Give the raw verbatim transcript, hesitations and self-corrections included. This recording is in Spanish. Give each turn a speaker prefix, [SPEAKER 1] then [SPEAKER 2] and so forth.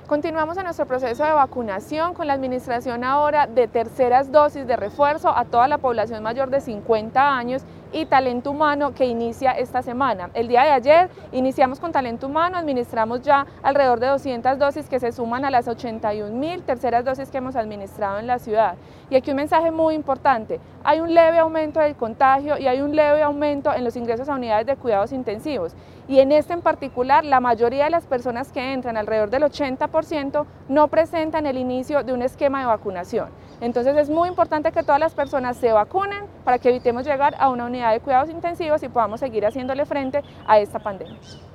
[SPEAKER 1] Continuamos en nuestro proceso de vacunación con la administración ahora de terceras dosis de refuerzo a toda la población mayor de cincuenta años y talento humano que inicia esta semana. El día de ayer iniciamos con talento humano, administramos ya alrededor de doscientas dosis que se suman a las ochenta y un mil terceras dosis que hemos administrado en la ciudad. Y aquí un mensaje muy importante, hay un leve aumento del contagio y hay un leve aumento en los ingresos a unidades de cuidados intensivos. Y en este en particular, la mayoría de las personas que entran, alrededor del ochenta por ciento, no presentan el inicio de un esquema de vacunación. Entonces es muy importante que todas las personas se vacunen para que evitemos llegar a una unidad de cuidados intensivos y podamos seguir haciéndole frente a esta pandemia.